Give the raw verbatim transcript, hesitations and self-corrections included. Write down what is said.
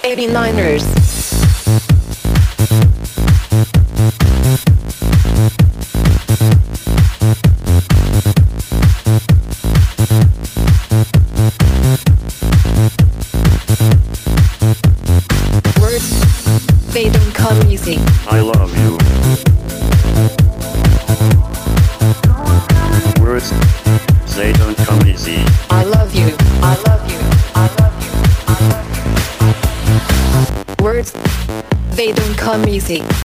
eighty-niners. Words, they don't come easy. I love you. Words, they don't come easy. I love you. I love you. I love you. I love you. Words, they don't come easy.